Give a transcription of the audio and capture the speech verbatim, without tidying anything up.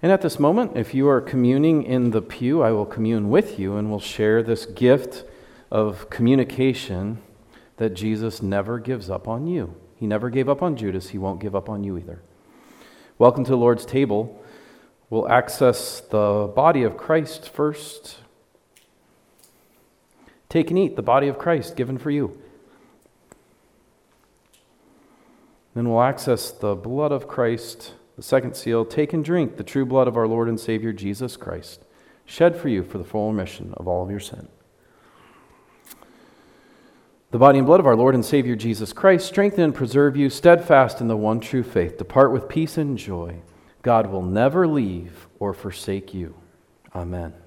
And at this moment, if you are communing in the pew, I will commune with you and we'll share this gift of communication that Jesus never gives up on you. He never gave up on Judas. He won't give up on you either. Welcome to the Lord's table. We'll access the body of Christ first. Take and eat the body of Christ given for you. Then we'll access the blood of Christ, the second seal. Take and drink the true blood of our Lord and Savior Jesus Christ, shed for you for the full remission of all of your sin. The body and blood of our Lord and Savior Jesus Christ, strengthen and preserve you steadfast in the one true faith. Depart with peace and joy. God will never leave or forsake you. Amen.